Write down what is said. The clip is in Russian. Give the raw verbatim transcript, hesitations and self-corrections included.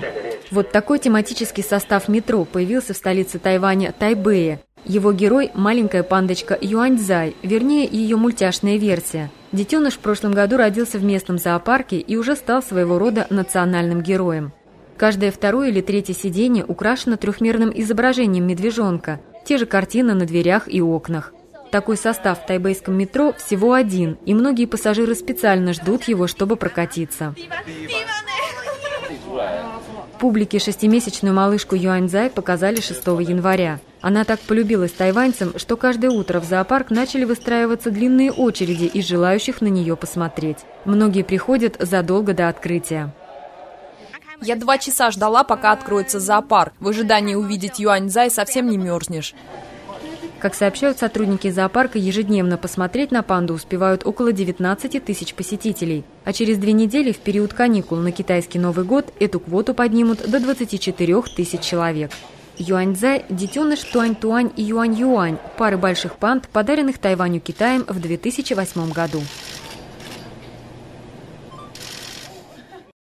Вот такой тематический состав метро появился в столице Тайваня Тайбэе. Его герой – маленькая пандочка Юаньцзай, вернее, ее мультяшная версия. Детеныш в прошлом году родился в местном зоопарке и уже стал своего рода национальным героем. Каждое второе или третье сиденье украшено трехмерным изображением медвежонка, те же картины на дверях и окнах. Такой состав в тайбэйском метро всего один, и многие пассажиры специально ждут его, чтобы прокатиться. Публике шестимесячную малышку Юаньцзай показали шестого января. Она так полюбилась тайваньцам, что каждое утро в зоопарк начали выстраиваться длинные очереди из желающих на нее посмотреть. Многие приходят задолго до открытия. Я два часа ждала, пока откроется зоопарк. В ожидании увидеть Юаньцзай совсем не мерзнешь. Как сообщают сотрудники зоопарка, ежедневно посмотреть на панду успевают около девятнадцати тысяч посетителей. А через две недели, в период каникул на китайский Новый год, эту квоту поднимут до двадцати четырёх тысяч человек. Юаньцзай – детеныш Туань-Туань и Юань-Юань, пары больших панд, подаренных Тайваню Китаем в две тысячи восьмом году.